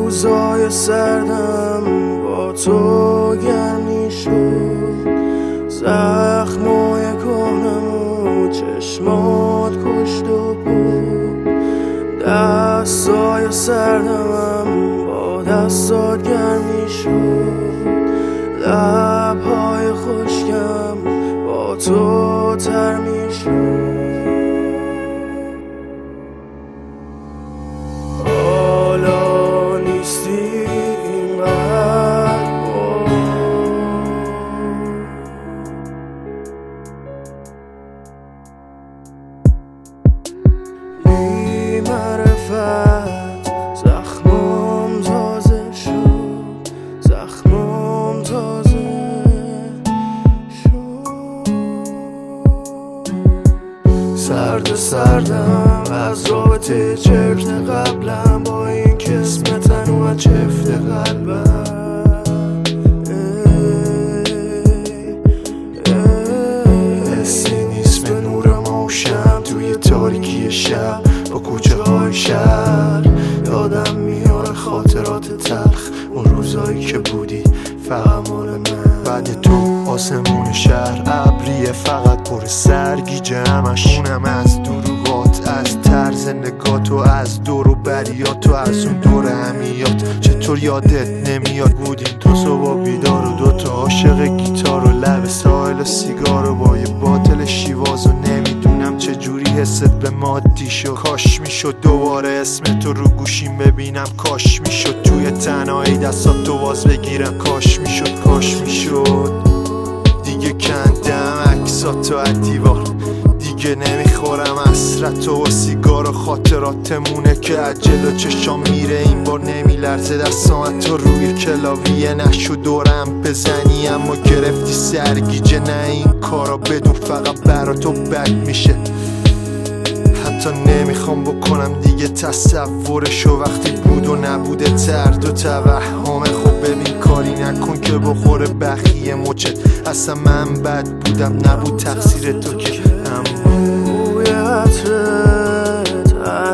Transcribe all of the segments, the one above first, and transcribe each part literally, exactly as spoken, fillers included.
روزای سردم با تو گرمی شد، زخمای کهنمو چشمات کشت و بود. دستای سردمم با دستات گرمی شد، لبهای خشکم با تو تر می شد. حالا نیستی اینقدر بی معرفت زخمم تازه شد، زخمم تازه شد. سرد سردم از رابطه چرت قبلم، با این کسمتن و چفت قلبم. حسی نیست به نور ماشم توی تاریکی شب با کوچه های شهر. یادم میاره خاطرات تلخ، اون روزایی که بودی فقط مال من. بعد تو آسمون شهر ابریه فقط پر سرگیجه همش، اونم از دروغات، از طرز نگات و از دور و بریات و از اون دور همیات. چطور یادت نمیاد بودیم تو صبح بیدار و دوتا عاشق گیتار و لب ساحل و سیگار و با یه باتل شیواز و نمیدونم چجوری حست به مادی شد. کاش میشد دوباره اسم تو رو گوشیم ببینم، کاش میشد توی تنهایی دستات تو باز بگیرم، کاش میشد کاش میشد. دیگه کندم عکساتو از دیوار، دیگه نمیخورم حسرت و سیگار و خاطراتمونه که از جلو چشام میره. این بار نمیلرزه دستام تو روی کلاویه، نشو دورم بزنی اما گرفتی سرگیجه. نه این کارا بدون فقط برا تو بد میشه، حتی نمیخوام بکنم دیگه تصورشو. وقتی بود و نبوده ترد و توهمه، خب ببین کاری نکن که بخوره بخیه مچت. اصلا من بد بودم نبود تقصیر تو که. اما روی عطرت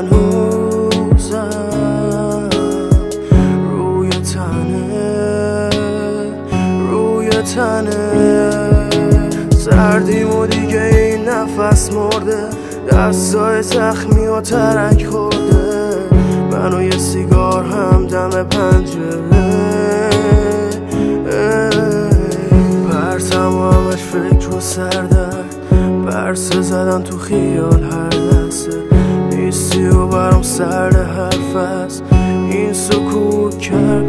هنوزم روی تنه، روی تنه سردیم و دیگه این نفس مرده، دستای زخمی و ترک خورده. من و یه سیگار هم دم پنجره، پرتم و همش فکر و سردرد، برسه زدن تو خیال هر لحظه. نیستی و برام سرد حرف است، این سکوت کرد